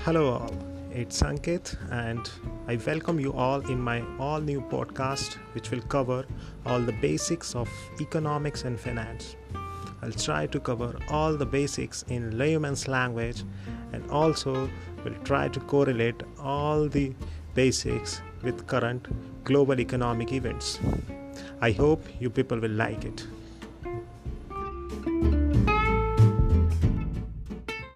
Hello, all. It's Ankit, and I welcome you all in my all new podcast, which will cover all the basics of economics and finance. I'll try to cover all the basics in layman's language and also will try to correlate all the basics with current global economic events. I hope you people will like it.